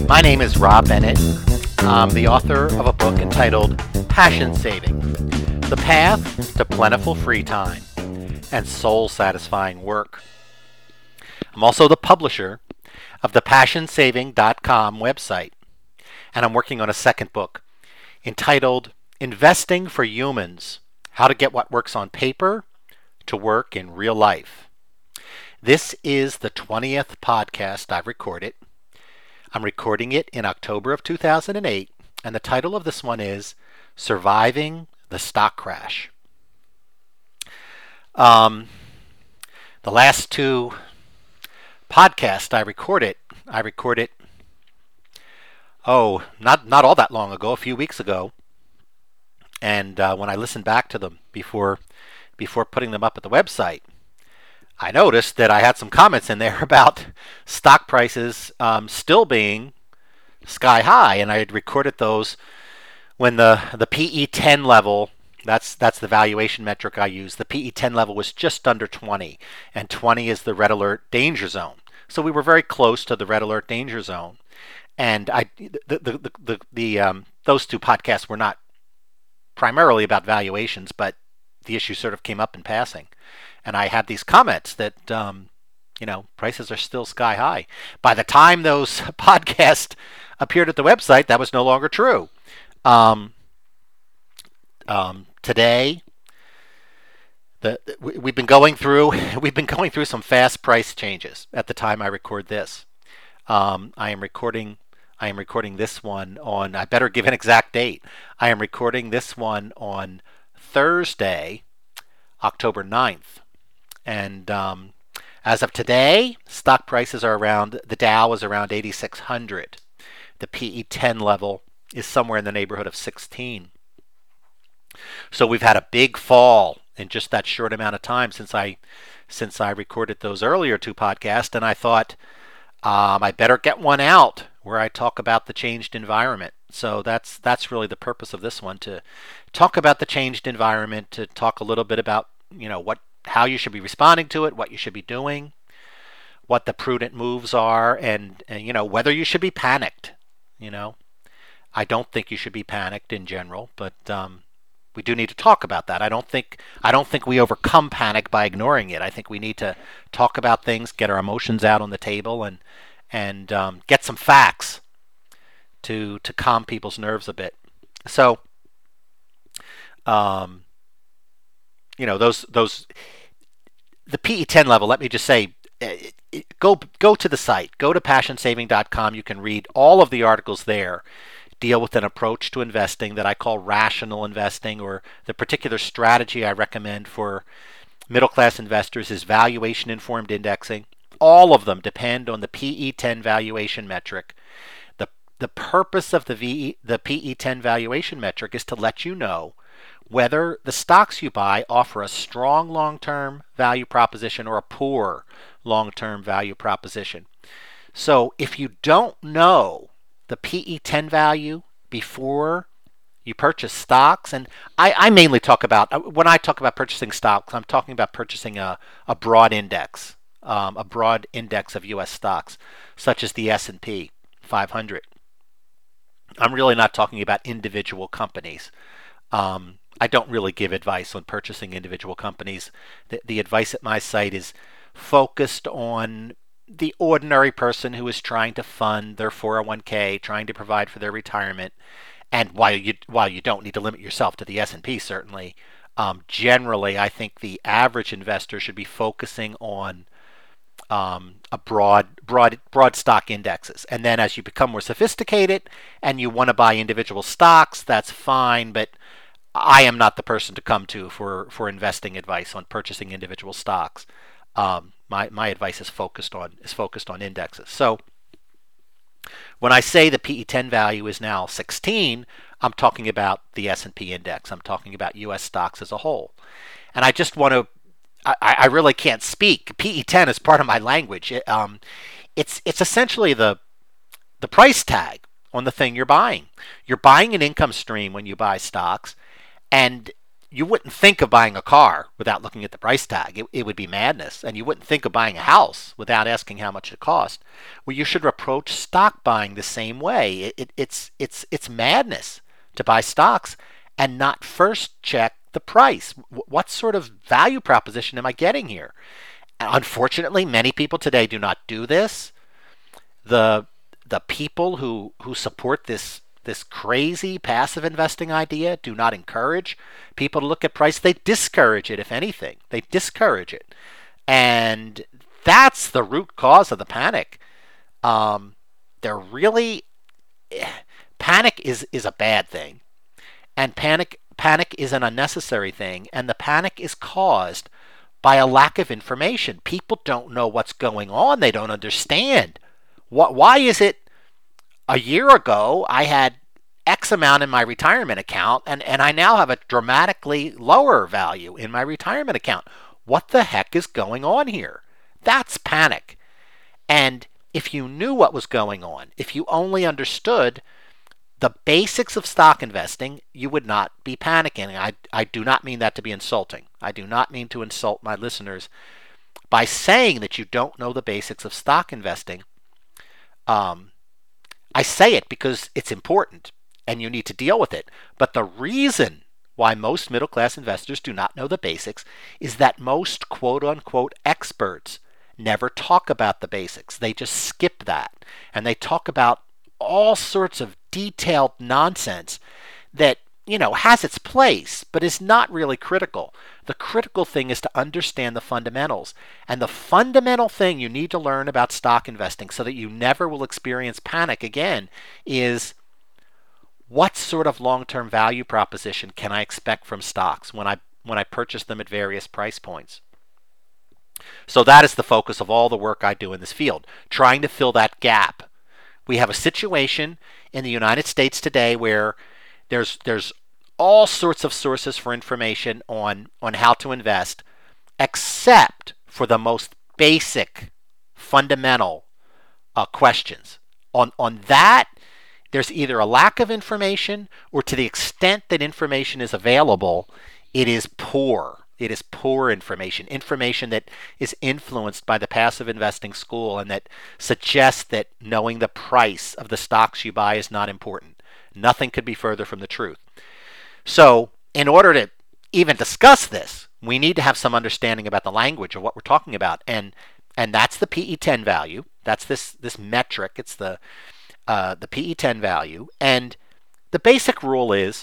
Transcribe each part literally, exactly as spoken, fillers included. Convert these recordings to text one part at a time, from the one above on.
My name is Rob Bennett. I'm the author of a book entitled Passion Saving: The Path to Plentiful Free Time and Soul-Satisfying Work. I'm also the publisher of the passion saving dot com website, and I'm working on a second book entitled Investing for Humans: How to Get What Works on Paper to Work in Real Life. This is the twentieth podcast I've recorded. I'm recording it in October of two thousand eight, and the title of this one is Surviving the Stock Crash. Um, the last two podcasts I recorded, I recorded, oh, not, not all that long ago, a few weeks ago. And uh, when I listened back to them before before putting them up at the website, I noticed that I had some comments in there about stock prices um, still being sky high, and I had recorded those when the the P E ten level, that's that's the valuation metric I use, the P E ten level was just under twenty, and twenty is the red alert danger zone. So we were very close to the red alert danger zone, and I the the the, the, the um, those two podcasts were not primarily about valuations, but the issue sort of came up in passing. And I had these comments that, um, you know, prices are still sky high. By the time those podcasts appeared at the website, that was no longer true. Um, um, today, the we, we've been going through we've been going through some fast price changes at the time I record this. Um, I am recording I am recording this one on. I better give an exact date. I am recording this one on Thursday, October ninth. And um, as of today, stock prices are around, the Dow is around eighty-six hundred. The P E ten level is somewhere in the neighborhood of sixteen. So we've had a big fall in just that short amount of time since I since I recorded those earlier two podcasts, and I thought um, I better get one out where I talk about the changed environment. So that's that's really the purpose of this one, to talk about the changed environment, to talk a little bit about, you know, what how you should be responding to it, what you should be doing, what the prudent moves are, and, and you know, whether you should be panicked. You know, I don't think you should be panicked in general, but um, we do need to talk about that. I don't think I don't think we overcome panic by ignoring it. I think we need to talk about things, get our emotions out on the table, and and um, get some facts to to calm people's nerves a bit. So, um, you know, those those the P E ten level. Let me just say, go go to the site, go to passion saving dot com. You can read all of the articles there. Deal with an approach to investing that I call rational investing, or the particular strategy I recommend for middle class investors is valuation informed indexing. All of them depend on the P E ten valuation metric. The the purpose of the V, the P E ten valuation metric is to let you know whether the stocks you buy offer a strong long-term value proposition or a poor long-term value proposition. So if you don't know the P E ten value before you purchase stocks, and I, I mainly talk about, when I talk about purchasing stocks, I'm talking about purchasing a, a broad index, um, a broad index of U S stocks, such as the S and P five hundred. I'm really not talking about individual companies. Um, I don't really give advice on purchasing individual companies. The, the advice at my site is focused on the ordinary person who is trying to fund their four oh one k, trying to provide for their retirement. And while you while you don't need to limit yourself to the S and P, certainly, um, generally I think the average investor should be focusing on um, a broad broad broad stock indexes. And then as you become more sophisticated and you want to buy individual stocks, that's fine, but I am not the person to come to for, for investing advice on purchasing individual stocks. Um, my my advice is focused on is focused on indexes. So when I say the P E ten value is now sixteen, I'm talking about the S and P index. I'm talking about U S stocks as a whole. And I just want to, I, I really can't speak. P E ten is part of my language. It, um, it's it's essentially the the price tag on the thing you're buying. You're buying an income stream when you buy stocks. And you wouldn't think of buying a car without looking at the price tag. It, it would be madness. And you wouldn't think of buying a house without asking how much it cost. Well, you should approach stock buying the same way. It, it, it's it's it's madness to buy stocks and not first check the price. What sort of value proposition am I getting here? Unfortunately, many people today do not do this. The the people who, who support this this crazy passive investing idea do not encourage people to look at price. They discourage it, if anything. They discourage it. And that's the root cause of the panic. Um, they're really panic is, is a bad thing. And panic panic is an unnecessary thing. And the panic is caused by a lack of information. People don't know what's going on. They don't understand. What, why is it a year ago I had X amount in my retirement account and, and I now have a dramatically lower value in my retirement account? What the heck is going on here? That's panic. And if you knew what was going on, if you only understood the basics of stock investing, you would not be panicking. I, I do not mean that to be insulting. I do not mean to insult my listeners by saying that you don't know the basics of stock investing. Um, I say it because it's important and you need to deal with it. But the reason why most middle-class investors do not know the basics is that most quote-unquote experts never talk about the basics. They just skip that. And they talk about all sorts of detailed nonsense that, you know, has its place, but is not really critical. The critical thing is to understand the fundamentals. And the fundamental thing you need to learn about stock investing so that you never will experience panic again is what sort of long-term value proposition can I expect from stocks when I when I purchase them at various price points. So that is the focus of all the work I do in this field, trying to fill that gap. We have a situation in the United States today where there's there's all sorts of sources for information on, on how to invest, except for the most basic, fundamental uh, questions. On, on that, there's either a lack of information, or to the extent that information is available, it is poor. It is poor information, information that is influenced by the passive investing school and that suggests that knowing the price of the stocks you buy is not important. Nothing could be further from the truth. So in order to even discuss this, we need to have some understanding about the language of what we're talking about. And and that's the P E ten value. That's this this metric. It's the uh, the P E ten value. And the basic rule is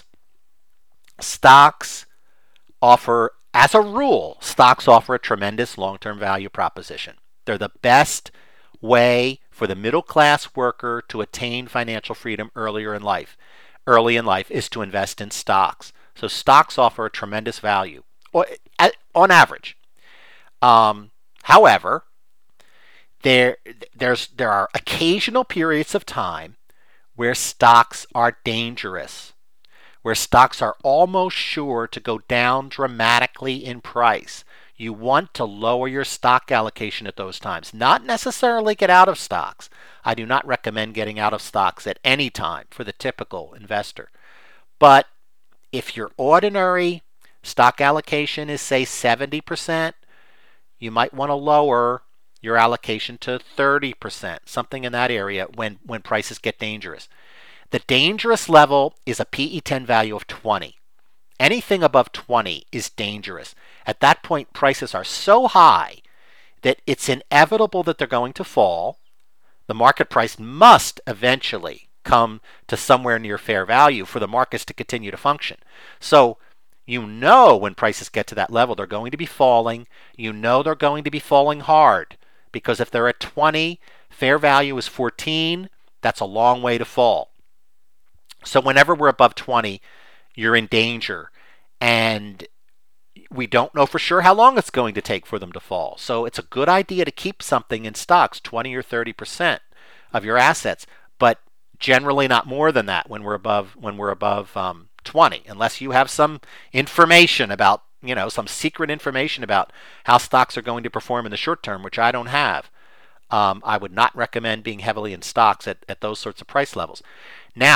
stocks offer, as a rule, stocks offer a tremendous long-term value proposition. They're the best way for the middle-class worker to attain financial freedom earlier in life. Early in life is to invest in stocks. So stocks offer a tremendous value, or, on average. Um, however, there there's there are occasional periods of time where stocks are dangerous, where stocks are almost sure to go down dramatically in price. You want to lower your stock allocation at those times, not necessarily get out of stocks. I do not recommend getting out of stocks at any time for the typical investor. But if your ordinary stock allocation is, say, seventy percent, you might want to lower your allocation to thirty percent, something in that area when, when prices get dangerous. The dangerous level is a P E ten value of twenty. Anything above twenty is dangerous. At that point, prices are so high that it's inevitable that they're going to fall. The market price must eventually come to somewhere near fair value for the markets to continue to function. So you know when prices get to that level, they're going to be falling. You know they're going to be falling hard, because if they're at twenty, fair value is fourteen, that's a long way to fall. So whenever we're above twenty, you're in danger. And we don't know for sure how long it's going to take for them to fall. So it's a good idea to keep something in stocks, twenty or thirty percent of your assets, but generally not more than that when we're above when we're above um, twenty, unless you have some information about, you know, some secret information about how stocks are going to perform in the short term, which I don't have. Um, I would not recommend being heavily in stocks at, at those sorts of price levels. Now,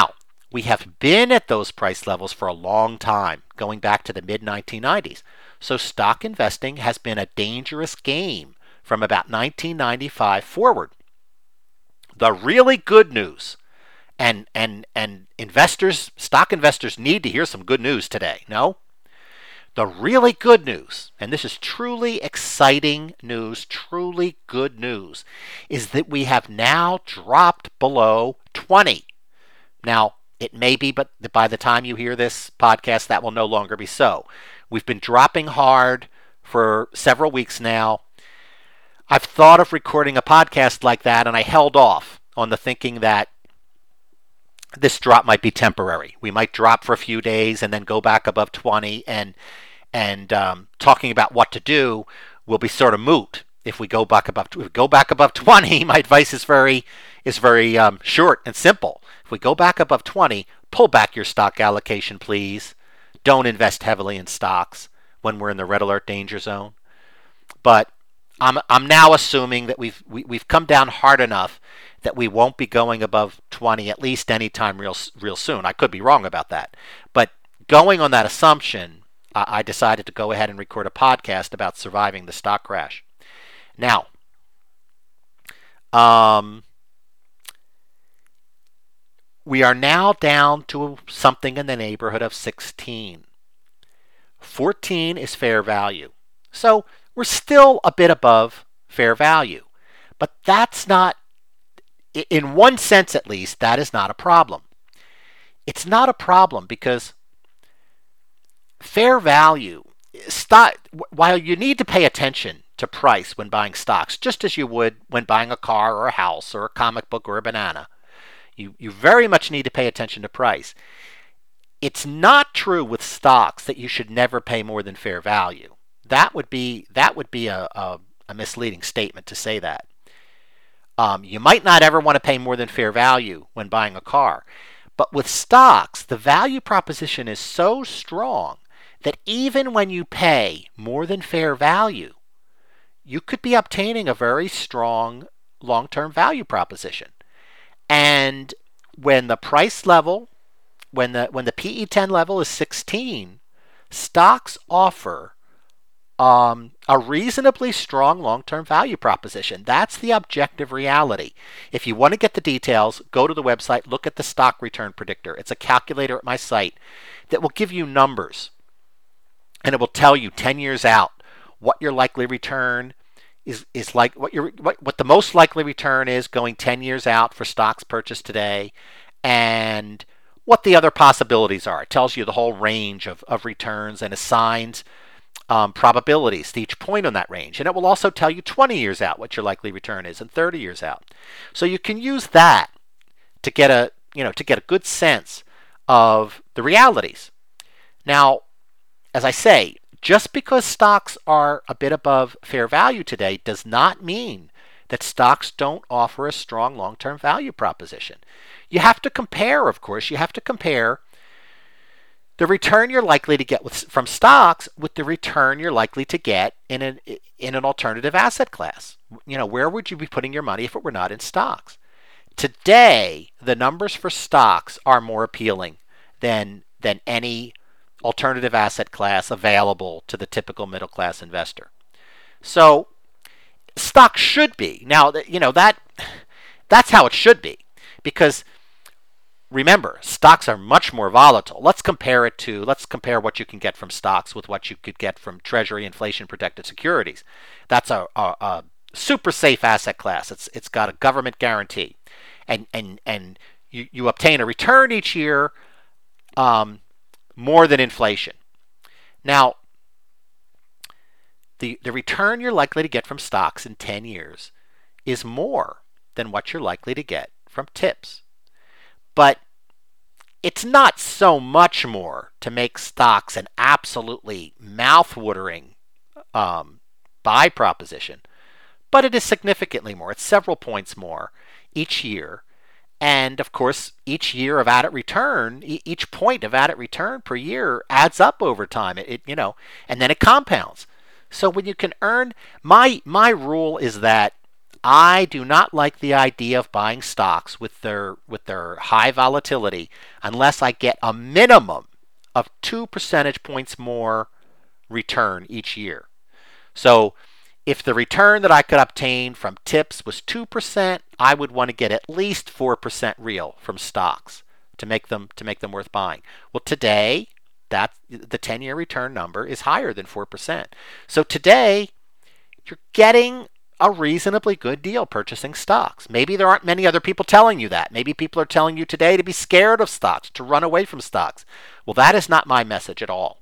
We have been at those price levels for a long time, going back to the mid nineteen nineties. So stock investing has been a dangerous game from about nineteen ninety-five forward. The really good news, and and and investors, stock investors need to hear some good news today. No? The really good news, and this is truly exciting news, truly good news, is that we have now dropped below twenty. Now, it may be, but by the time you hear this podcast, that will no longer be so. We've been dropping hard for several weeks now. I've thought of recording a podcast like that, and I held off on the thinking that this drop might be temporary. We might drop for a few days and then go back above twenty, and and um, talking about what to do will be sort of moot if we go back above. If we go back above twenty, my advice is very is very um, short and simple. If we go back above twenty, pull back your stock allocation, please. Don't invest heavily in stocks when we're in the red alert danger zone. But I'm I'm now assuming that we've we, we've come down hard enough that we won't be going above twenty at least anytime real real soon. I could be wrong about that, but going on that assumption, uh, I decided to go ahead and record a podcast about surviving the stock crash. Now, um, we are now down to something in the neighborhood of sixteen. fourteen is fair value. So we're still a bit above fair value. But that's not, in one sense at least, that is not a problem. It's not a problem because fair value, stock, while you need to pay attention to price when buying stocks, just as you would when buying a car or a house or a comic book or a banana, you, you very much need to pay attention to price. It's not true with stocks that you should never pay more than fair value. That would be that would be a, a, a misleading statement to say that. Um, you might not ever want to pay more than fair value when buying a car. But with stocks, the value proposition is so strong that even when you pay more than fair value, you could be obtaining a very strong long-term value proposition. And when the price level, when the when the P E ten level is sixteen, stocks offer um, a reasonably strong long-term value proposition. That's the objective reality. If you want to get the details, go to the website, look at the stock return predictor. It's a calculator at my site that will give you numbers, and it will tell you ten years out what your likely return is is like, what your what, what the most likely return is going ten years out for stocks purchased today, and what the other possibilities are. It tells you the whole range of, of returns and assigns um, probabilities to each point on that range. And it will also tell you twenty years out what your likely return is and thirty years out. So you can use that to get a you know to get a good sense of the realities. Now, as I say, just because stocks are a bit above fair value today does not mean that stocks don't offer a strong long-term value proposition. You have to compare, of course, you have to compare the return you're likely to get with, from stocks with the return you're likely to get in an in an alternative asset class. You know, where would you be putting your money if it were not in stocks? Today, the numbers for stocks are more appealing than than any alternative asset class available to the typical middle class investor. So, stocks should be. Now, you know, that that's how it should be, because remember, stocks are much more volatile. Let's compare it to, let's compare what you can get from stocks with what you could get from Treasury inflation protected securities. That's a, a, a super safe asset class. It's it's got a government guarantee, and and and you, you obtain a return each year um, more than inflation. Now, the the return you're likely to get from stocks in ten years is more than what you're likely to get from tips. But it's not so much more to make stocks an absolutely mouth-watering um, buy proposition, but it is significantly more. It's several points more each year. And of course, each year of added return, each point of added return per year adds up over time. It, it you know, and then it compounds. So when you can earn, my my rule is that I do not like the idea of buying stocks with their with their high volatility unless I get a minimum of two percentage points more return each year. So if the return that I could obtain from tips was two percent, I would want to get at least four percent real from stocks to make them to make them worth buying. Well, today, that the ten-year return number is higher than four percent. So today, you're getting a reasonably good deal purchasing stocks. Maybe there aren't many other people telling you that. Maybe people are telling you today to be scared of stocks, to run away from stocks. Well, that is not my message at all.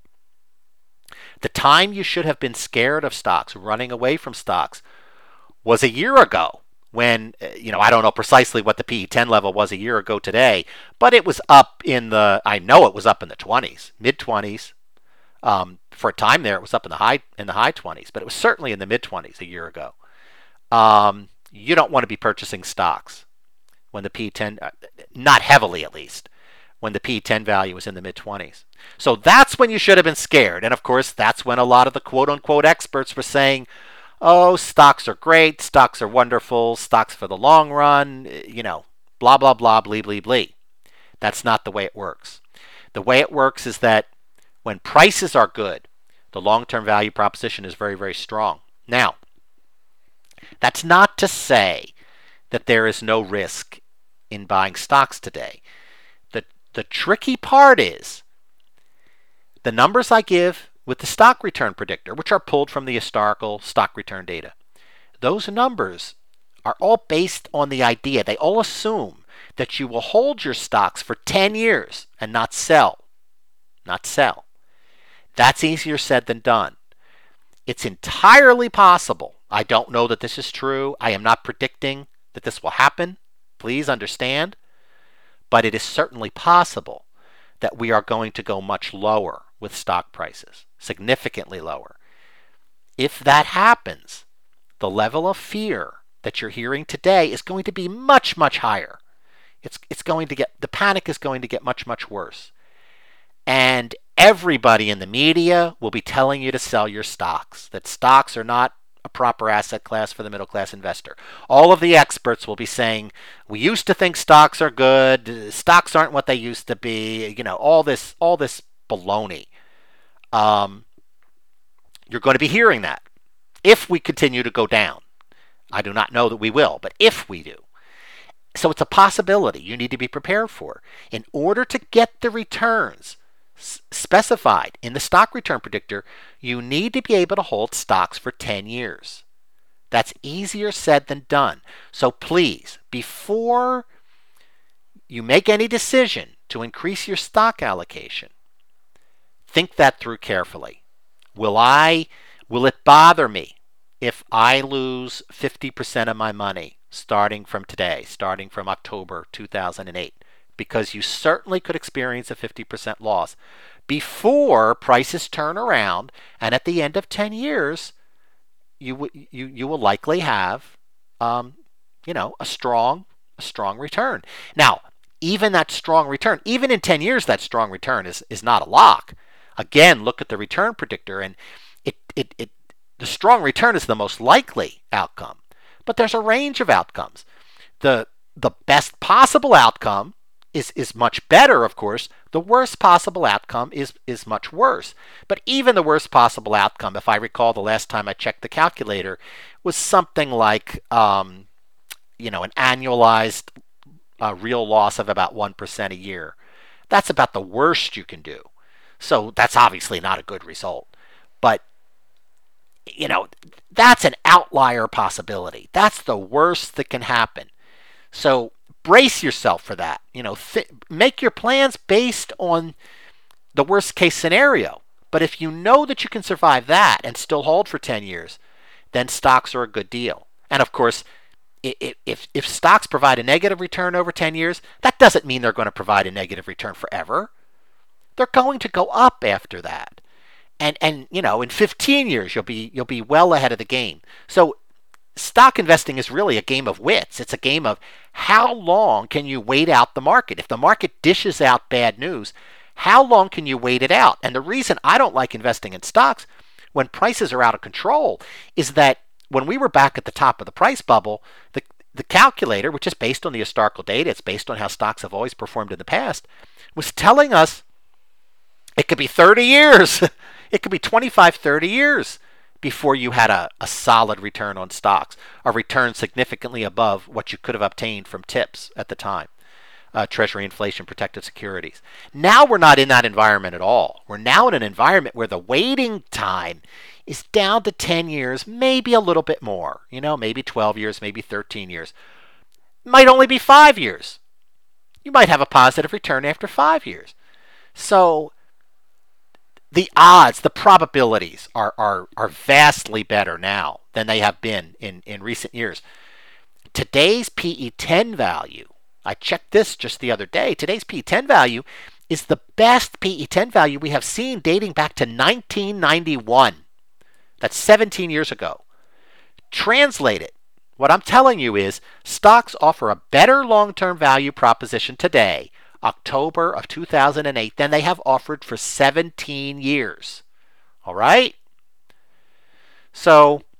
The time you should have been scared of stocks, running away from stocks, was a year ago when, you know, I don't know precisely what the P E ten level was a year ago today, but it was up in the, I know it was up in the twenties, mid twenties. Um, for a time there, it was up in the high in the high twenties, but it was certainly in the mid twenties a year ago. Um, you don't want to be purchasing stocks when the P E ten, not heavily at least, when the P E ten value is in the mid twenties. So that's when you should have been scared. And of course, that's when a lot of the quote unquote experts were saying, oh, stocks are great, stocks are wonderful, stocks for the long run, you know, blah, blah, blah, blee, blee, blee. That's not the way it works. The way it works is that when prices are good, the long-term value proposition is very, very strong. Now, that's not to say that there is no risk in buying stocks today. The, the tricky part is the numbers I give with the stock return predictor, which are pulled from the historical stock return data. Those numbers are all based on the idea, they all assume that you will hold your stocks for ten years and not sell. Not sell. That's easier said than done. It's entirely possible. I don't know that this is true. I am not predicting that this will happen. Please understand. But it is certainly possible that we are going to go much lower with stock prices, significantly lower. If that happens, the level of fear that you're hearing today is going to be much, much higher. It's, it's going to get, the panic is going to get much, much worse. And everybody in the media will be telling you to sell your stocks, that stocks are not a proper asset class for the middle class investor. All of the experts will be saying, we used to think stocks are good, stocks aren't what they used to be, you know, all this, all this baloney. Um, you're going to be hearing that if we continue to go down. I do not know that we will, but if we do. So it's a possibility you need to be prepared for. In order to get the returns specified in the stock return predictor, you need to be able to hold stocks for ten years. That's easier said than done. So please, before you make any decision to increase your stock allocation, think that through carefully. Will I, will it bother me if I lose fifty percent of my money starting from today, starting from October two thousand eight? Because you certainly could experience a fifty percent loss before prices turn around, and at the end of ten years, you w- you you will likely have, um, you know, a strong a strong return. Now, even that strong return, even in ten years, that strong return is is not a lock. Again, look at the return predictor, and it it it the strong return is the most likely outcome. But there's a range of outcomes. The the best possible outcome is is much better, of course. The worst possible outcome is is much worse. But even the worst possible outcome, if I recall the last time I checked the calculator, was something like um, you know, an annualized uh, real loss of about one percent a year. That's about the worst you can do. So that's obviously not a good result. But you know, that's an outlier possibility. That's the worst that can happen. So brace yourself for that. You know, th- make your plans based on the worst case scenario. But if you know that you can survive that and still hold for ten years, then stocks are a good deal. And of course, if, if, if stocks provide a negative return over ten years, that doesn't mean they're going to provide a negative return forever. They're going to go up after that. And and you know, in fifteen years you'll be you'll be well ahead of the game. So stock investing is really a game of wits. It's a game of how long can you wait out the market? If the market dishes out bad news, how long can you wait it out? And the reason I don't like investing in stocks when prices are out of control is that when we were back at the top of the price bubble, the the calculator, which is based on the historical data, it's based on how stocks have always performed in the past, was telling us it could be thirty years. It could be twenty-five, thirty years before you had a, a solid return on stocks, a return significantly above what you could have obtained from TIPS at the time, uh, Treasury Inflation Protected Securities. Now we're not in that environment at all. We're now in an environment where the waiting time is down to ten years, maybe a little bit more, you know, maybe twelve years, maybe thirteen years. Might only be five years. You might have a positive return after five years. So the odds, the probabilities are, are, are vastly better now than they have been in, in recent years. Today's P E ten value, I checked this just the other day, today's P E ten value is the best P E ten value we have seen dating back to nineteen ninety-one. That's seventeen years ago. Translate it. What I'm telling you is stocks offer a better long-term value proposition today, October of two thousand eight, than they have offered for seventeen years. All right? So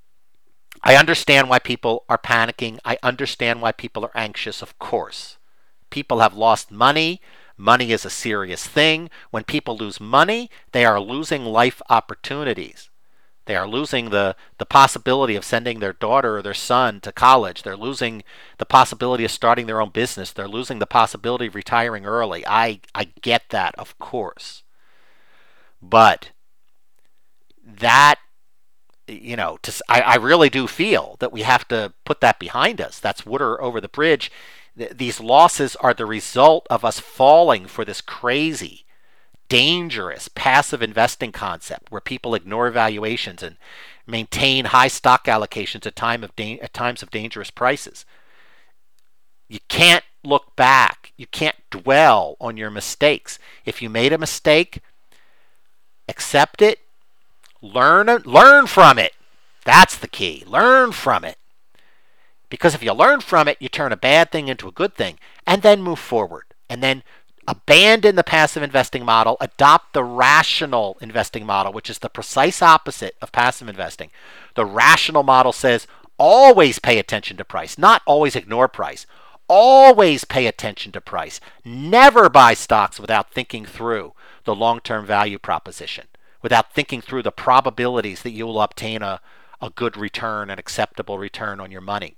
I understand why people are panicking. I understand why people are anxious, of course. People have lost money. Money is a serious thing. When people lose money, they are losing life opportunities. They are losing the, the possibility of sending their daughter or their son to college. They're losing the possibility of starting their own business. They're losing the possibility of retiring early. I, I get that, of course. But that, you know, to, I, I really do feel that we have to put that behind us. That's water over the bridge. Th- these losses are the result of us falling for this crazy, dangerous passive investing concept where people ignore valuations and maintain high stock allocations at time of da- at times of dangerous prices. You can't look back. You can't dwell on your mistakes. If you made a mistake, accept it, learn learn from it. That's the key. Learn from it. Because if you learn from it, you turn a bad thing into a good thing and then move forward. And then abandon the passive investing model, adopt the rational investing model, which is the precise opposite of passive investing. The rational model says always pay attention to price, not always ignore price. Always pay attention to price. Never buy stocks without thinking through the long-term value proposition, without thinking through the probabilities that you will obtain a, a good return, an acceptable return on your money.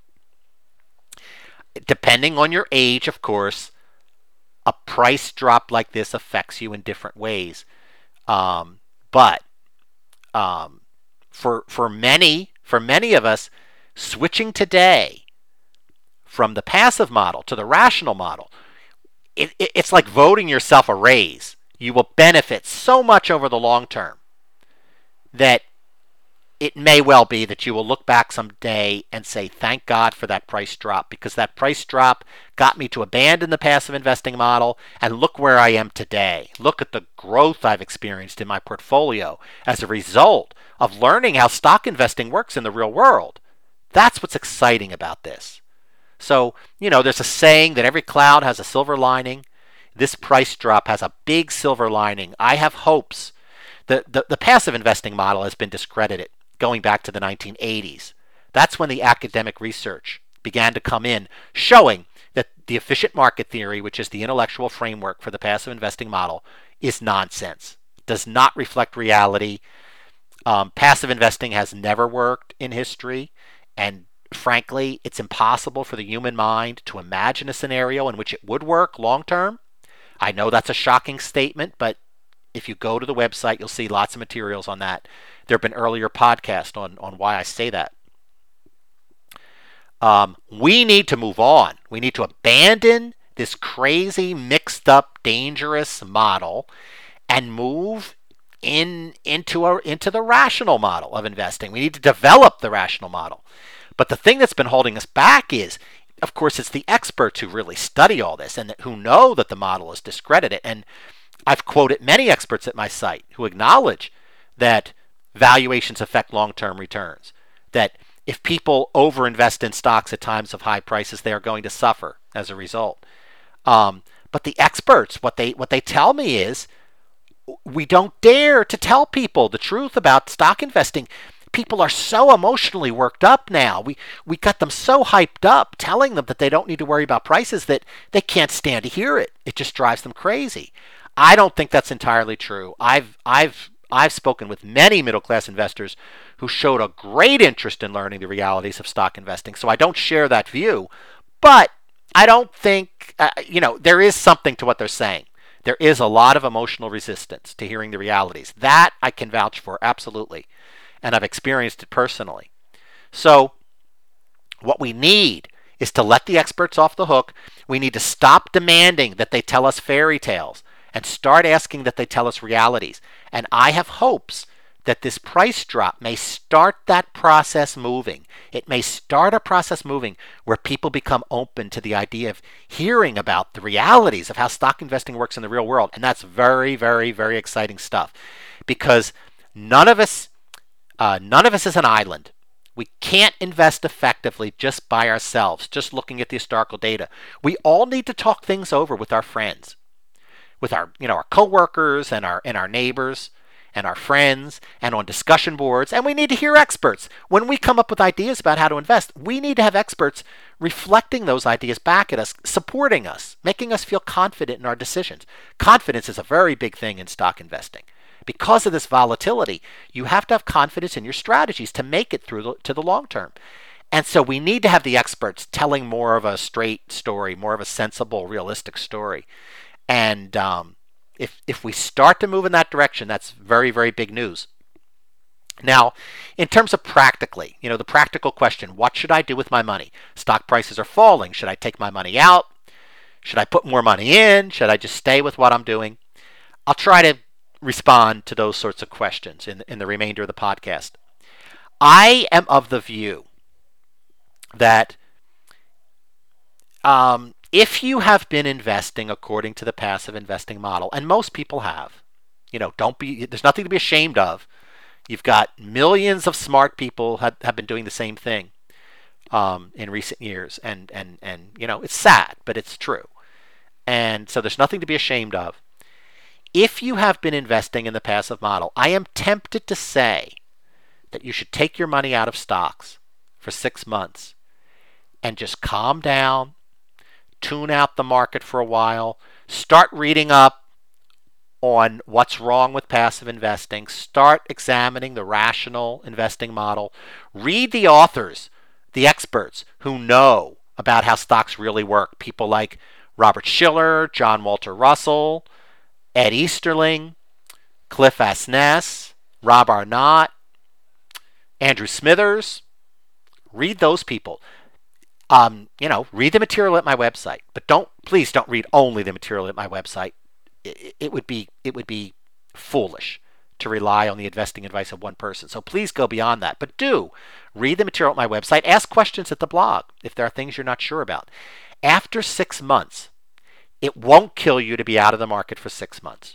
Depending on your age, of course, a price drop like this affects you in different ways. Um, but um, for for many for many of us, switching today from the passive model to the rational model, it, it, it's like voting yourself a raise. You will benefit so much over the long term that it may well be that you will look back someday and say, thank God for that price drop, because that price drop got me to abandon the passive investing model, and look where I am today. Look at the growth I've experienced in my portfolio as a result of learning how stock investing works in the real world. That's what's exciting about this. So, you know, there's a saying that every cloud has a silver lining. This price drop has a big silver lining. I have hopes. The, the, the passive investing model has been discredited going back to the nineteen eighties. That's when the academic research began to come in, showing that the efficient market theory, which is the intellectual framework for the passive investing model, is nonsense. Does not reflect reality. Um, passive investing has never worked in history, and frankly, it's impossible for the human mind to imagine a scenario in which it would work long term. I know that's a shocking statement, but if you go to the website, you'll see lots of materials on that. There have been earlier podcasts on, on why I say that. Um, we need to move on. We need to abandon this crazy, mixed up, dangerous model and move in into a, into the rational model of investing. We need to develop the rational model. But the thing that's been holding us back is, of course, it's the experts who really study all this and who know that the model is discredited. And I've quoted many experts at my site who acknowledge that valuations affect long-term returns, that if people overinvest in stocks at times of high prices, they are going to suffer as a result. Um, but the experts, what they what they tell me is, we don't dare to tell people the truth about stock investing people are so emotionally worked up now. We we got them so hyped up telling them that they don't need to worry about prices that they can't stand to hear it. It just drives them crazy. I don't think that's entirely true. I've I've I've spoken with many middle-class investors who showed a great interest in learning the realities of stock investing. So I don't share that view, but I don't think uh, you know, there is something to what they're saying. There is a lot of emotional resistance to hearing the realities. That I can vouch for, absolutely. And I've experienced it personally. So what we need is to let the experts off the hook. We need to stop demanding that they tell us fairy tales and start asking that they tell us realities. And I have hopes that this price drop may start that process moving. It may start a process moving where people become open to the idea of hearing about the realities of how stock investing works in the real world. And that's very, very, very exciting stuff, because none of us, uh, none of us is an island. We can't invest effectively just by ourselves, just looking at the historical data. We all need to talk things over with our friends, with our, you know, our coworkers and our and our neighbors and our friends, and on discussion boards. And we need to hear experts. When we come up with ideas about how to invest, we need to have experts reflecting those ideas back at us, supporting us, making us feel confident in our decisions. Confidence is a very big thing in stock investing. Because of this volatility, you have to have confidence in your strategies to make it through the, to the long term. And so we need to have the experts telling more of a straight story, more of a sensible, realistic story. And um, If if we start to move in that direction, that's very, very big news. Now, in terms of practically, you know, the practical question, what should I do with my money? Stock prices are falling. Should I take my money out? Should I put more money in? Should I just stay with what I'm doing? I'll try to respond to those sorts of questions in, in the remainder of the podcast. I am of the view that um, if you have been investing according to the passive investing model, and most people have, you know, don't be, there's nothing to be ashamed of. You've got millions of smart people have, have been doing the same thing um, in recent years. And, and, and, you know, it's sad, but it's true. And so there's nothing to be ashamed of. If you have been investing in the passive model, I am tempted to say that you should take your money out of stocks for six months and just calm down, tune out the market for a while, start reading up on what's wrong with passive investing, start examining the rational investing model, read the authors, the experts who know about how stocks really work, people like Robert Shiller, John Walter Russell, Ed Easterling, Cliff Asness, Rob Arnott, Andrew Smithers. Read those people. Um, you know, read the material at my website, but don't, please don't read only the material at my website. It, it would be, it would be foolish to rely on the investing advice of one person. So please go beyond that. But do read the material at my website. Ask questions at the blog if there are things you're not sure about. After six months, it won't kill you to be out of the market for six months.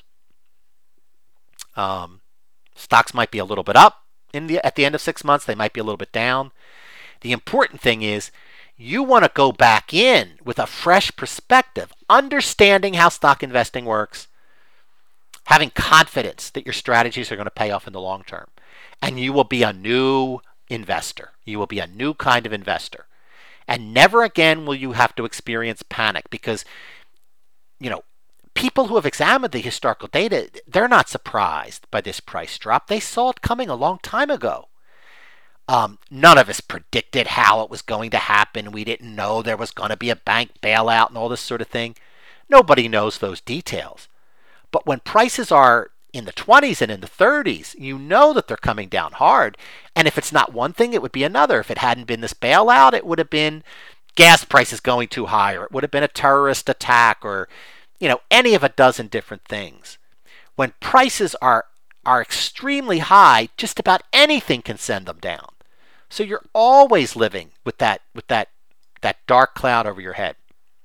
Um, stocks might be a little bit up in the at the end of six months. They might be a little bit down. The important thing is you want to go back in with a fresh perspective, understanding how stock investing works, having confidence that your strategies are going to pay off in the long term. And you will be a new investor. You will be a new kind of investor. And never again will you have to experience panic, because you know, people who have examined the historical data, they're not surprised by this price drop. They saw it coming a long time ago. Um, none of us predicted how it was going to happen. We didn't know there was going to be a bank bailout and all this sort of thing. Nobody knows those details. But when prices are in the twenties and in the thirties, you know that they're coming down hard. And if it's not one thing, it would be another. If it hadn't been this bailout, it would have been gas prices going too high, or it would have been a terrorist attack, or you know, any of a dozen different things. When prices are are extremely high, just about anything can send them down. So you're always living with that with that that dark cloud over your head.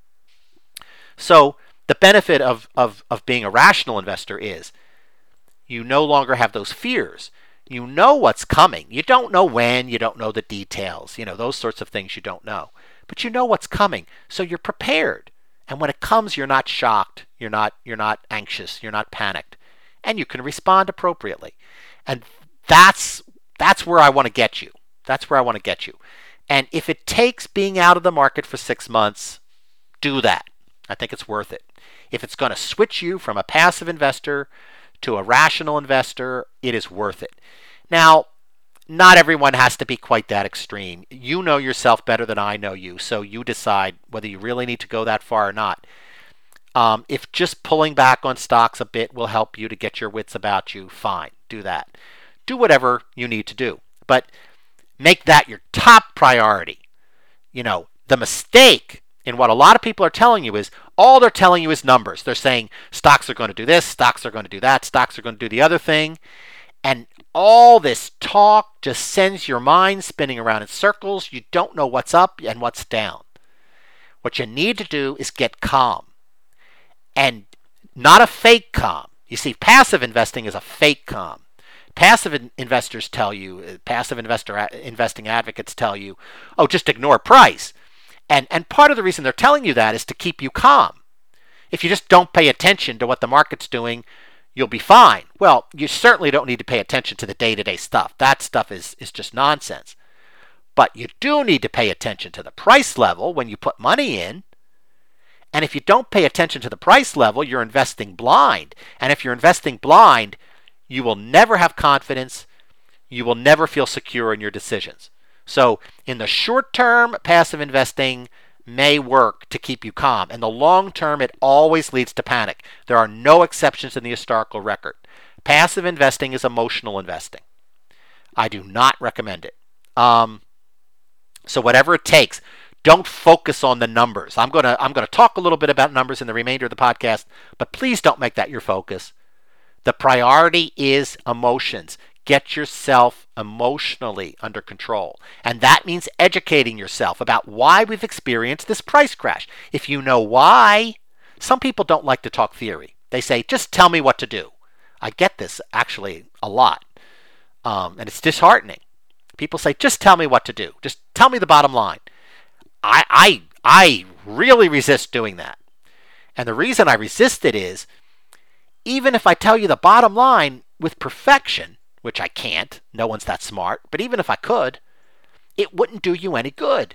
So the benefit of of of being a rational investor is you no longer have those fears. You know what's coming. You don't know when, you don't know the details, you know, those sorts of things you don't know. But you know what's coming, so you're prepared. And when it comes, you're not shocked, you're not you're not anxious, you're not panicked, and you can respond appropriately. And that's That's where I want to get you. That's where I want to get you. And if it takes being out of the market for six months, do that. I think it's worth it. If it's going to switch you from a passive investor to a rational investor, it is worth it. Now, not everyone has to be quite that extreme. You know yourself better than I know you, so you decide whether you really need to go that far or not. Um, if just pulling back on stocks a bit will help you to get your wits about you, fine, do that. Do whatever you need to do, but make that your top priority. You know, the mistake in what a lot of people are telling you is all they're telling you is numbers. They're saying stocks are going to do this, stocks are going to do that, stocks are going to do the other thing. And all this talk just sends your mind spinning around in circles. You don't know what's up and what's down. What you need to do is get calm. And not a fake calm. You see, passive investing is a fake calm. Passive in- investors tell you, passive investor a- investing advocates tell you, oh, just ignore price. And and part of the reason they're telling you that is to keep you calm. If you just don't pay attention to what the market's doing, you'll be fine. Well, you certainly don't need to pay attention to the day-to-day stuff. That stuff is, is just nonsense. But you do need to pay attention to the price level when you put money in. And if you don't pay attention to the price level, you're investing blind. And if you're investing blind, you will never have confidence. You will never feel secure in your decisions. So in the short term, passive investing may work to keep you calm. In the long term, it always leads to panic. There are no exceptions in the historical record. Passive investing is emotional investing. I do not recommend it. Um, so whatever it takes, don't focus on the numbers. I'm gonna I'm gonna talk a little bit about numbers in the remainder of the podcast, but please don't make that your focus. The priority is emotions. Get yourself emotionally under control. And that means educating yourself about why we've experienced this price crash. If you know why, some people don't like to talk theory. They say, just tell me what to do. I get this actually a lot. Um, and it's disheartening. People say, just tell me what to do. Just tell me the bottom line. I, I, I really resist doing that. And the reason I resist it is, even if I tell you the bottom line with perfection, which I can't, no one's that smart, but even if I could, it wouldn't do you any good.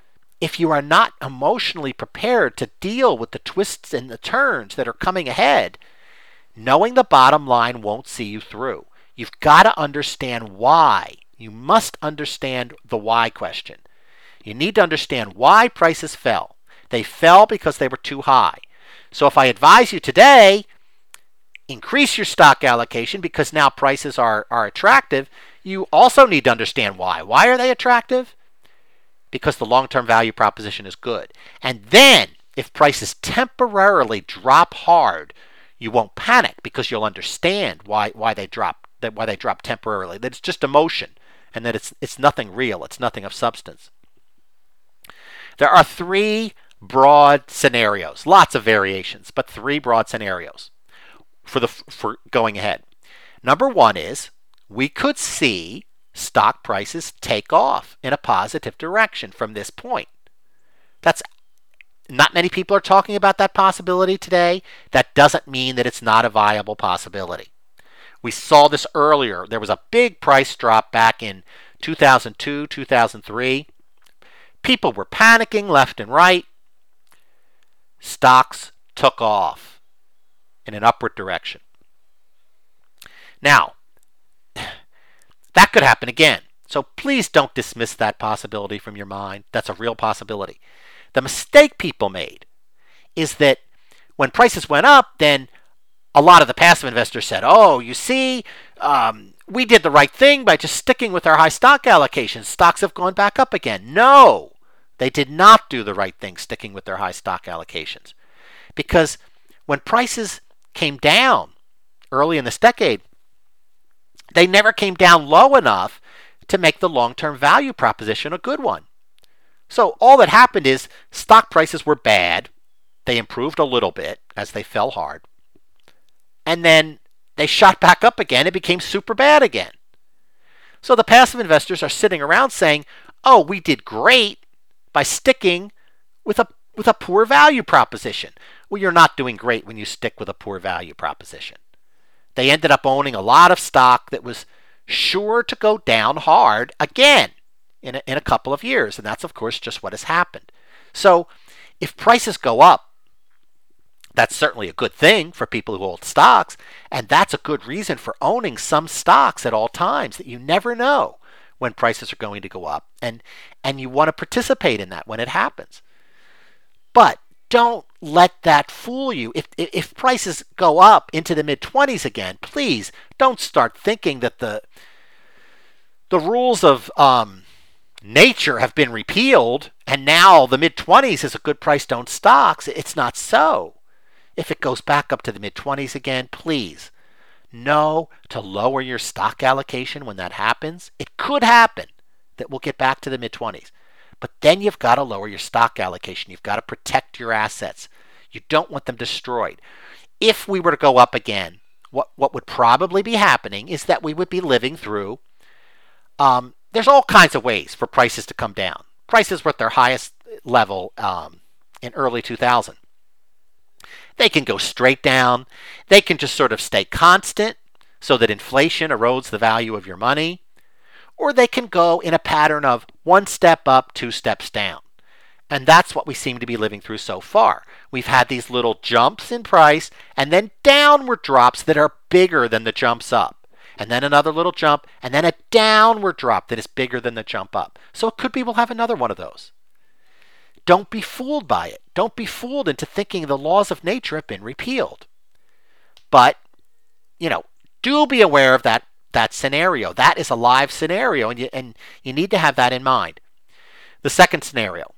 If you are not emotionally prepared to deal with the twists and the turns that are coming ahead, knowing the bottom line won't see you through. You've got to understand why. You must understand the why question. You need to understand why prices fell. They fell because they were too high. So if I advise you today, increase your stock allocation because now prices are, are attractive, you also need to understand why. Why are they attractive? Because the long-term value proposition is good. And then, if prices temporarily drop hard, you won't panic because you'll understand why, why they drop that why they drop temporarily. That it's just emotion and that it's it's nothing real, it's nothing of substance. There are three broad scenarios, lots of variations, but three broad scenarios for the for going ahead. Number one is we could see stock prices take off in a positive direction from this point. That's not many people are talking about that possibility today. That doesn't mean that it's not a viable possibility. We saw this earlier. There was a big price drop back in two thousand two, two thousand three. People were panicking left and right. Stocks took off in an upward direction. Now, that could happen again. So please don't dismiss that possibility from your mind. That's a real possibility. The mistake people made is that when prices went up, then a lot of the passive investors said, oh, you see, um, we did the right thing by just sticking with our high stock allocations. Stocks have gone back up again. No, they did not do the right thing sticking with their high stock allocations. Because when prices came down early in this decade, they never came down low enough to make the long-term value proposition a good one. So all that happened is stock prices were bad. They improved a little bit as they fell hard. And then they shot back up again and became super bad again. So the passive investors are sitting around saying, oh, we did great by sticking with a with a poor value proposition. Well, you're not doing great when you stick with a poor value proposition. They ended up owning a lot of stock that was sure to go down hard again in a, in a couple of years. And that's, of course, just what has happened. So if prices go up, that's certainly a good thing for people who hold stocks. And that's a good reason for owning some stocks at all times, that you never know when prices are going to go up. And, and you want to participate in that when it happens. But don't let that fool you. If, if prices go up into the mid twenties again, please don't start thinking that the, the rules of um, nature have been repealed and now the mid twenties is a good price to own stocks. It's not so. If it goes back up to the mid twenties again, please know to lower your stock allocation when that happens. It could happen that we'll get back to the mid twenties. But then you've got to lower your stock allocation. You've got to protect your assets. You don't want them destroyed. If we were to go up again, what, what would probably be happening is that we would be living through, um, there's all kinds of ways for prices to come down. Prices were at their highest level um, in early two thousand. They can go straight down. They can just sort of stay constant so that inflation erodes the value of your money. Or they can go in a pattern of one step up, two steps down. And that's what we seem to be living through so far. We've had these little jumps in price and then downward drops that are bigger than the jumps up. And then another little jump and then a downward drop that is bigger than the jump up. So it could be we'll have another one of those. Don't be fooled by it. Don't be fooled into thinking the laws of nature have been repealed. But, you know, do be aware of that that scenario. That is a live scenario, and you, and you need to have that in mind. The second scenario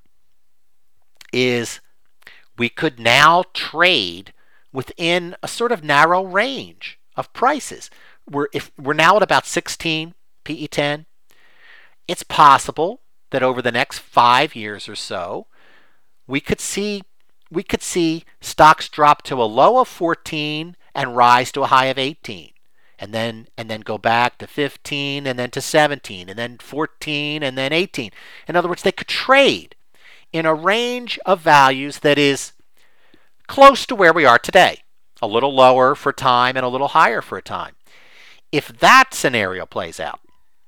is we could now trade within a sort of narrow range of prices. We're, if, we're now at about sixteen P E ten. It's possible that over the next five years or so, we could see we could see stocks drop to a low of fourteen and rise to a high of eighteen. And then and then go back to fifteen and then to seventeen and then fourteen and then eighteen. In other words, they could trade in a range of values that is close to where we are today. A little lower for a time and a little higher for a time. If that scenario plays out,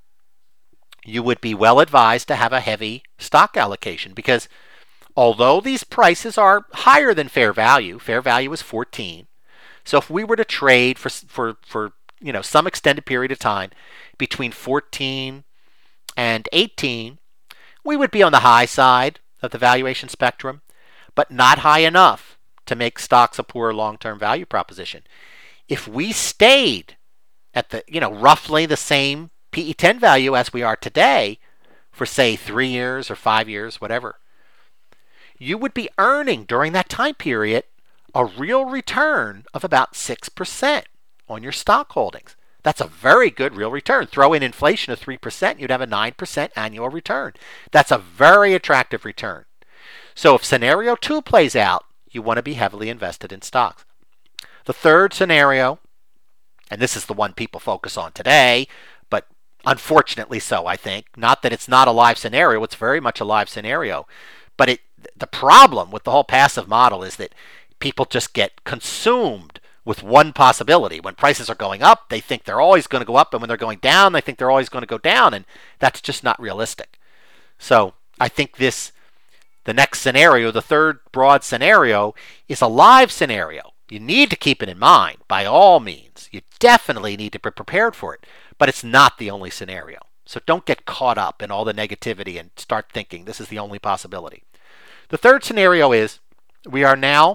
you would be well advised to have a heavy stock allocation, because although these prices are higher than fair value, fair value is fourteen. So if we were to trade for for for you know some extended period of time between fourteen and eighteen, we would be on the high side of the valuation spectrum, but not high enough to make stocks a poor long-term value proposition. If we stayed at the you know roughly the same P E ten value as we are today for say three years or five years, whatever, you would be earning during that time period a real return of about six percent on your stock holdings. That's a very good real return. Throw in inflation of three percent, you'd have a nine percent annual return. That's a very attractive return. So if scenario two plays out, you want to be heavily invested in stocks. The third scenario, and this is the one people focus on today, but unfortunately so, I think. Not that it's not a live scenario, it's very much a live scenario. But it, the problem with the whole passive model is that people just get consumed with one possibility. When prices are going up, they think they're always going to go up, and when they're going down, they think they're always going to go down, and that's just not realistic. So I think this, the next scenario, the third broad scenario, is a live scenario. You need to keep it in mind, by all means. You definitely need to be prepared for it, but it's not the only scenario. So don't get caught up in all the negativity and start thinking this is the only possibility. The third scenario is we are now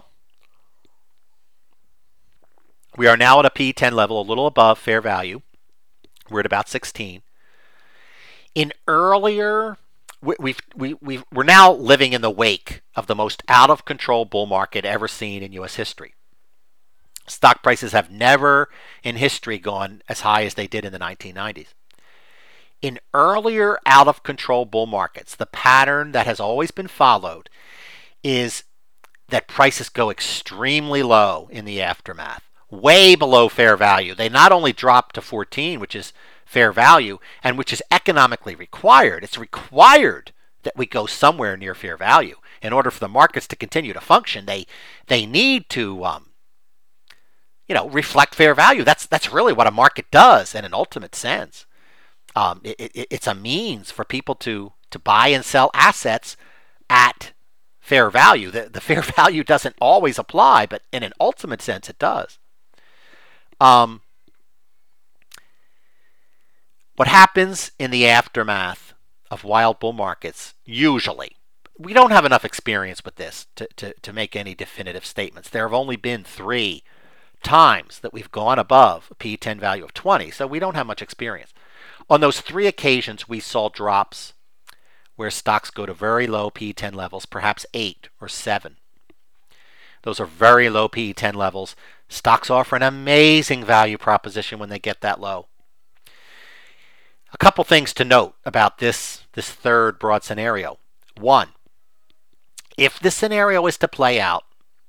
we are now at a P E ten level, a little above fair value. We're at about sixteen. In earlier, we, we've, we, we've, we're now living in the wake of the most out-of-control bull market ever seen in U S history. Stock prices have never in history gone as high as they did in the nineteen nineties. In earlier out-of-control bull markets, the pattern that has always been followed is that prices go extremely low in the aftermath, way below fair value. They not only drop to fourteen, which is fair value, and which is economically required. It's required that we go somewhere near fair value in order for the markets to continue to function. They they need to um, you know reflect fair value. That's that's really what a market does in an ultimate sense. Um, it, it, it's a means for people to, to buy and sell assets at fair value. The, the fair value doesn't always apply, but in an ultimate sense, it does. Um, what happens in the aftermath of wild bull markets, usually, we don't have enough experience with this to, to, to make any definitive statements. There have only been three times that we've gone above a P E ten value of twenty, so we don't have much experience. On those three occasions, we saw drops where stocks go to very low P E ten levels, perhaps eight or seven. Those are very low P E ten levels. Stocks offer an amazing value proposition when they get that low. A couple things to note about this, this third broad scenario. One, if this scenario is to play out,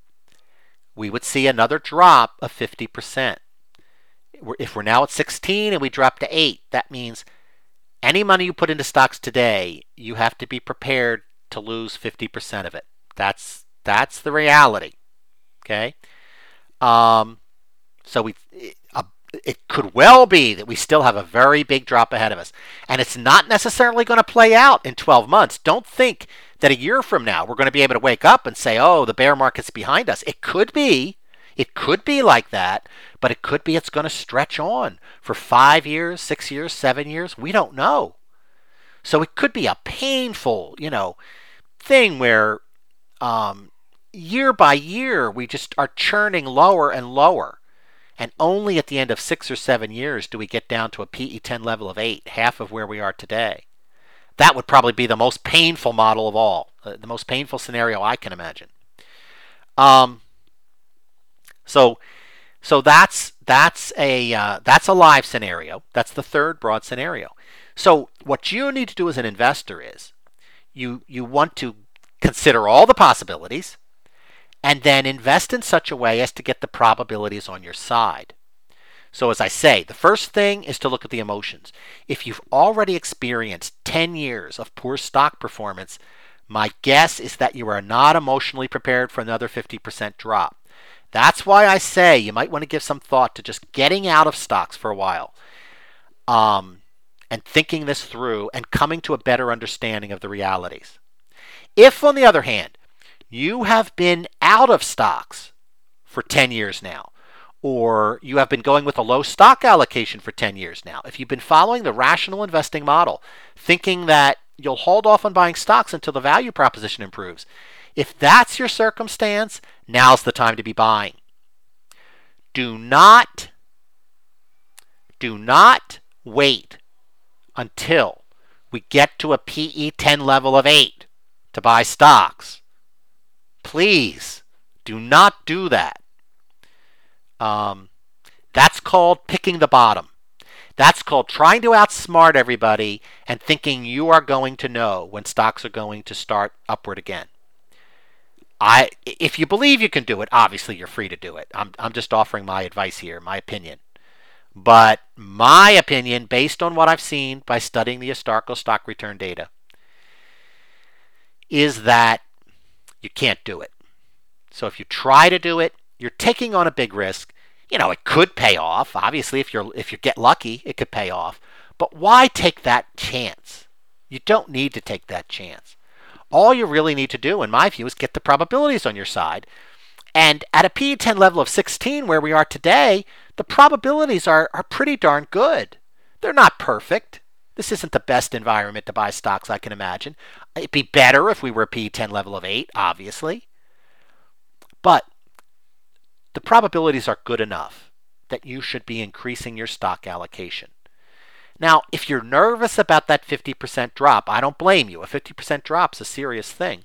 we would see another drop of fifty percent. If we're now at sixteen and we drop to eight, that means any money you put into stocks today, you have to be prepared to lose fifty percent of it. That's that's the reality. Okay? Um, so we uh, it could well be that we still have a very big drop ahead of us. And it's not necessarily going to play out in twelve months. Don't think that a year from now we're going to be able to wake up and say, oh, the bear market's behind us. It could be. It could be like that, but it could be it's going to stretch on for five years, six years, seven years. We don't know. So it could be a painful, you know, thing where um, year by year we just are churning lower and lower. And only at the end of six or seven years do we get down to a P E ten level of eight, half of where we are today. That would probably be the most painful model of all, uh, the most painful scenario I can imagine. Um, so, so that's that's a uh, that's a live scenario. That's the third broad scenario. So what you need to do as an investor is you you want to consider all the possibilities and then invest in such a way as to get the probabilities on your side. So as I say, the first thing is to look at the emotions. If you've already experienced ten years of poor stock performance, my guess is that you are not emotionally prepared for another fifty percent drop. That's why I say you might want to give some thought to just getting out of stocks for a while um, and thinking this through and coming to a better understanding of the realities. If, on the other hand, you have been out of stocks for ten years now, or you have been going with a low stock allocation for ten years now, if you've been following the rational investing model, thinking that you'll hold off on buying stocks until the value proposition improves, if that's your circumstance, now's the time to be buying. Do not, do not wait until we get to a P E ten level of eight to buy stocks. Please do not do that. Um, that's called picking the bottom. That's called trying to outsmart everybody and thinking you are going to know when stocks are going to start upward again. I, if you believe you can do it, obviously you're free to do it. I'm, I'm just offering my advice here, my opinion. But my opinion, based on what I've seen by studying the historical stock return data, is that you can't do it. So if you try to do it, you're taking on a big risk. You know, it could pay off. Obviously, if you're if you get lucky, it could pay off. But why take that chance? You don't need to take that chance. All you really need to do, in my view, is get the probabilities on your side. And at a P E ten level of sixteen, where we are today, the probabilities are, are pretty darn good. They're not perfect. This isn't the best environment to buy stocks I can imagine. It'd be better if we were a P E ten level of eight, obviously. But the probabilities are good enough that you should be increasing your stock allocation. Now, if you're nervous about that fifty percent drop, I don't blame you. A fifty percent drop's a serious thing.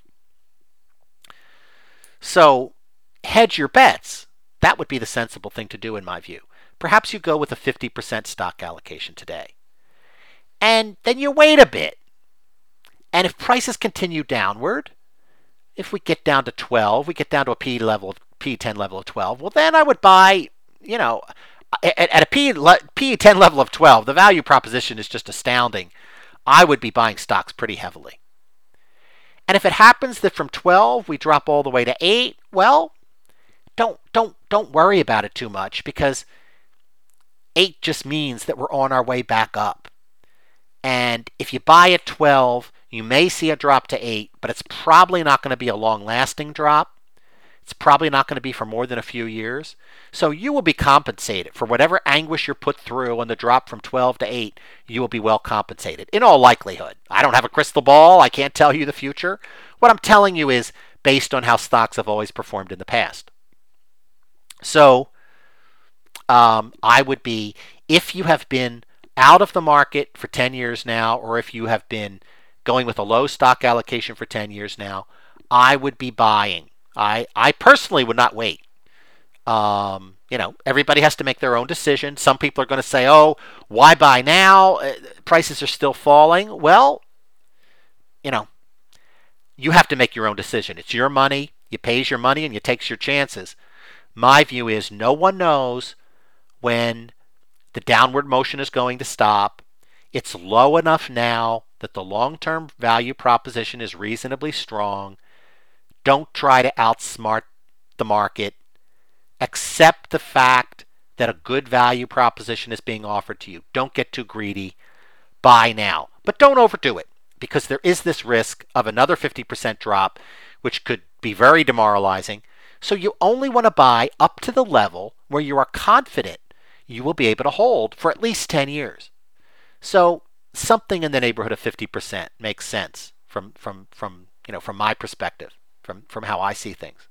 So, hedge your bets. That would be the sensible thing to do in my view. Perhaps you go with a fifty percent stock allocation today. And then you wait a bit. And if prices continue downward, if we get down to twelve, we get down to a P level of P ten level of twelve, well then I would buy, you know, at, at a P, P ten level of twelve, the value proposition is just astounding. I would be buying stocks pretty heavily. And if it happens that from twelve we drop all the way to eight, well, don't don't don't worry about it too much, because eight just means that we're on our way back up. And if you buy at twelve, you may see a drop to eight, but it's probably not going to be a long-lasting drop. It's probably not going to be for more than a few years. So you will be compensated for whatever anguish you're put through on the drop from twelve to eight. You will be well compensated in all likelihood. I don't have a crystal ball. I can't tell you the future. What I'm telling you is based on how stocks have always performed in the past. So um, I would be, if you have been out of the market for ten years now, or if you have been going with a low stock allocation for ten years now, I would be buying. I, I personally would not wait. Um, you know, everybody has to make their own decision. Some people are going to say, oh, why buy now? Uh, prices are still falling. Well, you know, you have to make your own decision. It's your money. You pays your money and you takes your chances. My view is no one knows when the downward motion is going to stop. It's low enough now that the long-term value proposition is reasonably strong. Don't try to outsmart the market. Accept the fact that a good value proposition is being offered to you. Don't get too greedy. Buy now. But don't overdo it, because there is this risk of another fifty percent drop, which could be very demoralizing. So you only want to buy up to the level where you are confident you will be able to hold for at least ten years. So something in the neighborhood of fifty percent makes sense from from from you know from my perspective, from from how I see things.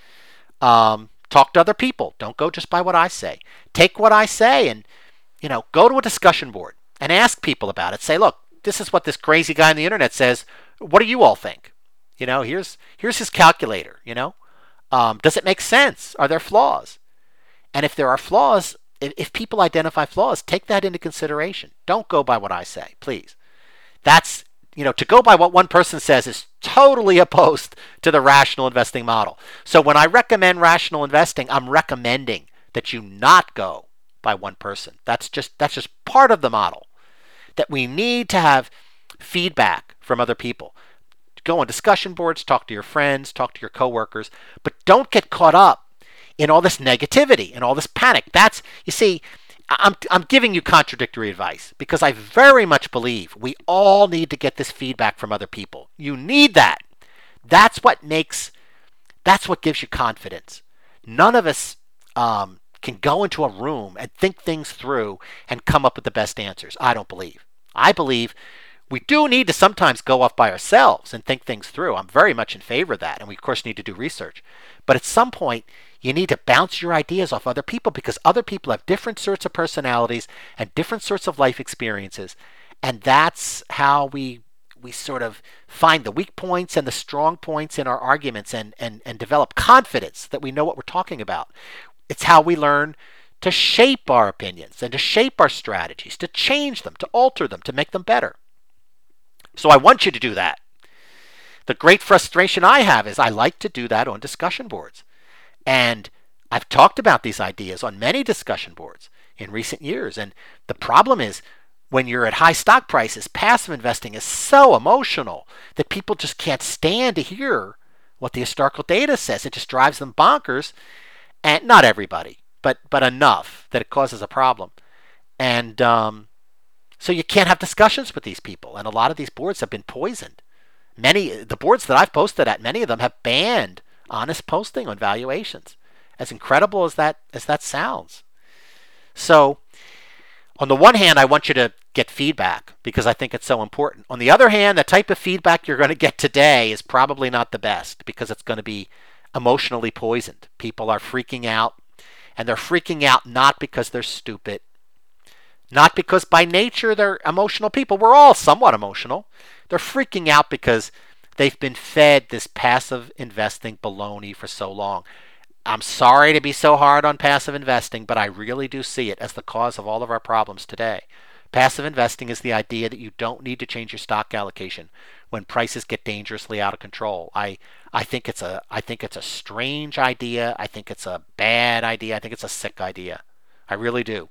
Um, talk to other people. Don't go just by what I say. Take what I say and you know go to a discussion board and ask people about it. Say, look, this is what this crazy guy on the internet says. What do you all think? You know, here's here's his calculator. You know, um, does it make sense? Are there flaws? And if there are flaws, if, if people identify flaws, take that into consideration. Don't go by what I say, please. That's you know, to go by what one person says is totally opposed to the rational investing model. So when I recommend rational investing, I'm recommending that you not go by one person. That's just that's just part of the model. That we need to have feedback from other people. Go on discussion boards, talk to your friends, talk to your coworkers, but don't get caught up in all this negativity and all this panic. That's, you see, I'm I'm giving you contradictory advice because I very much believe we all need to get this feedback from other people. You need that. That's what makes, that's what gives you confidence. None of us um, can go into a room and think things through and come up with the best answers. I don't believe. I believe we do need to sometimes go off by ourselves and think things through. I'm very much in favor of that. And we, of course, need to do research. But at some point, you need to bounce your ideas off other people because other people have different sorts of personalities and different sorts of life experiences. And that's how we we sort of find the weak points and the strong points in our arguments and, and, and develop confidence that we know what we're talking about. It's how we learn to shape our opinions and to shape our strategies, to change them, to alter them, to make them better. So I want you to do that. The great frustration I have is I like to do that on discussion boards. And I've talked about these ideas on many discussion boards in recent years. And the problem is when you're at high stock prices, passive investing is so emotional that people just can't stand to hear what the historical data says. It just drives them bonkers. And not everybody, but but enough that it causes a problem. And um, so you can't have discussions with these people. And a lot of these boards have been poisoned. Many, the boards that I've posted at, many of them have banned honest posting on valuations. As incredible as that as that sounds. So, on the one hand, I want you to get feedback because I think it's so important. On the other hand, the type of feedback you're going to get today is probably not the best because it's going to be emotionally poisoned. People are freaking out, and they're freaking out not because they're stupid, not because by nature they're emotional people. We're all somewhat emotional. They're freaking out because they've been fed this passive investing baloney for so long. I'm sorry to be so hard on passive investing, but I really do see it as the cause of all of our problems today. Passive investing is the idea that you don't need to change your stock allocation when prices get dangerously out of control. I I think it's a I think it's a strange idea. I think it's a bad idea. I think it's a sick idea. I really do.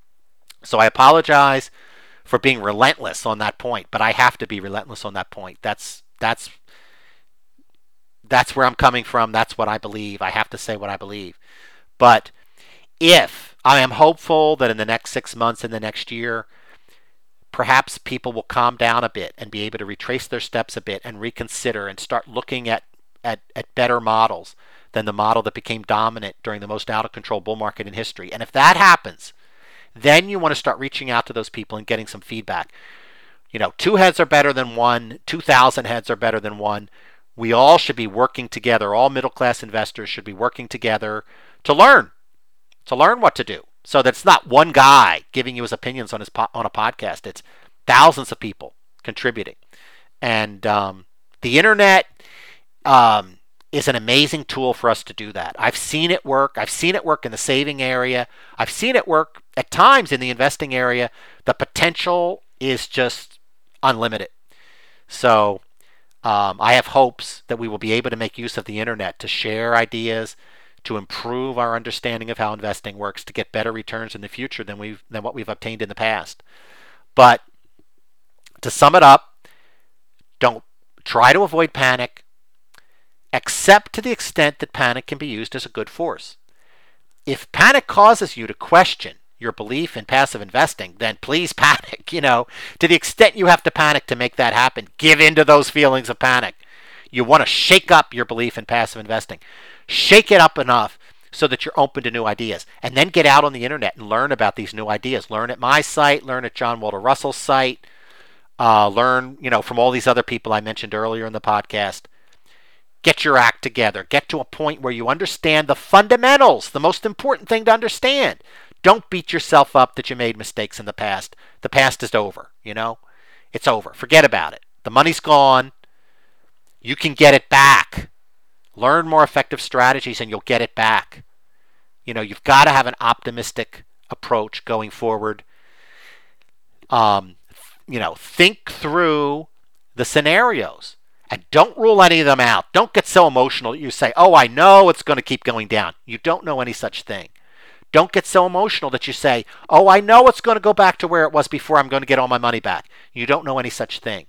So I apologize for being relentless on that point, but I have to be relentless on that point. That's that's that's where I'm coming from. That's what I believe. I have to say what I believe. But if I am hopeful that in the next six months, in the next year, perhaps people will calm down a bit and be able to retrace their steps a bit and reconsider and start looking at, at, at better models than the model that became dominant during the most out of control bull market in history. And if that happens, then you want to start reaching out to those people and getting some feedback. You know, two heads are better than one, two thousand heads are better than one. We all should be working together. All middle class investors should be working together to learn, to learn what to do. So that it's not one guy giving you his opinions on his po- on a podcast. It's thousands of people contributing. And um, the internet um, is an amazing tool for us to do that. I've seen it work. I've seen it work in the saving area. I've seen it work at times in the investing area. The potential is just unlimited. So um, I have hopes that we will be able to make use of the internet to share ideas, to improve our understanding of how investing works, to get better returns in the future than we've than what we've obtained in the past. But to sum it up, don't try to avoid panic, except to the extent that panic can be used as a good force. If panic causes you to question your belief in passive investing, then please panic. You know, to the extent you have to panic to make that happen, give in to those feelings of panic. You want to shake up your belief in passive investing. Shake it up enough so that you're open to new ideas. And then get out on the internet and learn about these new ideas. Learn at my site, learn at John Walter Russell's site, uh, learn, you know, from all these other people I mentioned earlier in the podcast. Get your act together. Get to a point where you understand the fundamentals, the most important thing to understand. Don't beat yourself up that you made mistakes in the past. The past is over, you know? It's over. Forget about it. The money's gone. You can get it back. Learn more effective strategies and you'll get it back. You know, you've got to have an optimistic approach going forward. Um, you know, think through the scenarios and don't rule any of them out. Don't get so emotional that you say, oh, I know it's going to keep going down. You don't know any such thing. Don't get so emotional that you say, oh, I know it's going to go back to where it was before. I'm going to get all my money back. You don't know any such thing.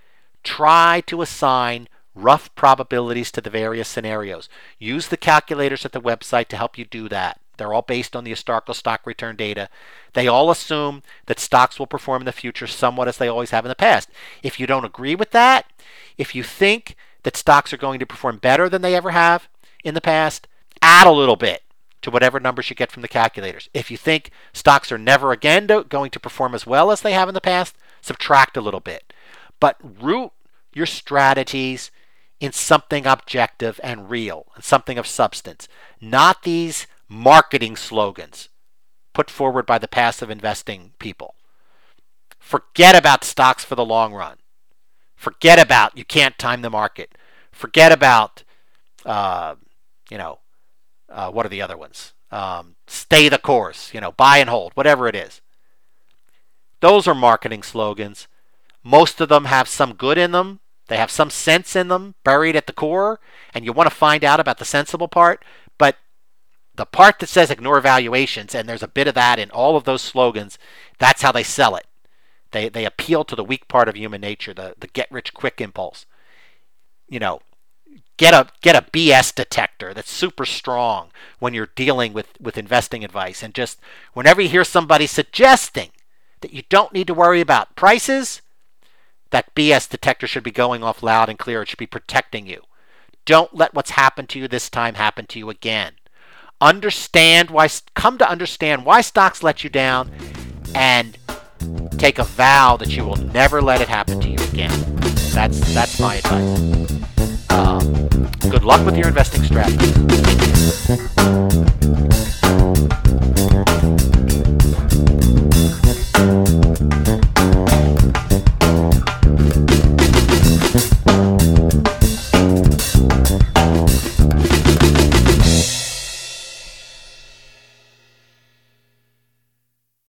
Try to assign rough probabilities to the various scenarios. Use the calculators at the website to help you do that. They're all based on the historical stock return data. They all assume that stocks will perform in the future somewhat as they always have in the past. If you don't agree with that, if you think that stocks are going to perform better than they ever have in the past, add a little bit to whatever numbers you get from the calculators. If you think stocks are never again going to perform as well as they have in the past, subtract a little bit. But root your strategies in something objective and real, and something of substance, not these marketing slogans put forward by the passive investing people. Forget about stocks for the long run. Forget about you can't time the market. Forget about, uh, you know, uh, what are the other ones? Um, stay the course, you know, buy and hold, whatever it is. Those are marketing slogans. Most of them have some good in them. They have some sense in them buried at the core, and you want to find out about the sensible part. But the part that says ignore valuations, and there's a bit of that in all of those slogans, that's how they sell it. They they appeal to the weak part of human nature, the, the get-rich-quick impulse. You know, get a get a B S detector that's super strong when you're dealing with, with investing advice. And just whenever you hear somebody suggesting that you don't need to worry about prices, that B S detector should be going off loud and clear. It should be protecting you. Don't let what's happened to you this time happen to you again. Understand why, come to understand why stocks let you down, and take a vow that you will never let it happen to you again. That's that's my advice. Um, good luck with your investing strategy.